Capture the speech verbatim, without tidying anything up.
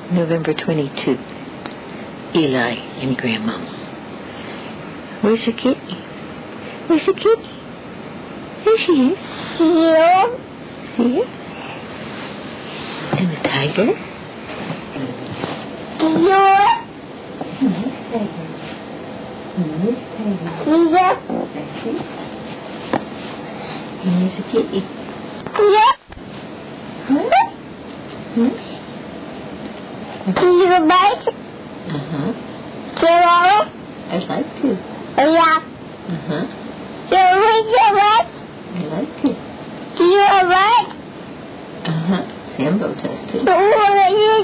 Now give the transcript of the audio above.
November twenty-second. Eli and Grandmama. Where's the kitty? Where's the kitty? There she is. Here. Here. And the tiger. Here. Here. And there's a kitty. Here. Huh? Hmm? Do you like? Uh-huh. Do you like? I'd like to. Yeah. Uh-huh. Do you like? I'd like to. Do you like? Uh-huh. Sambo does too. Do you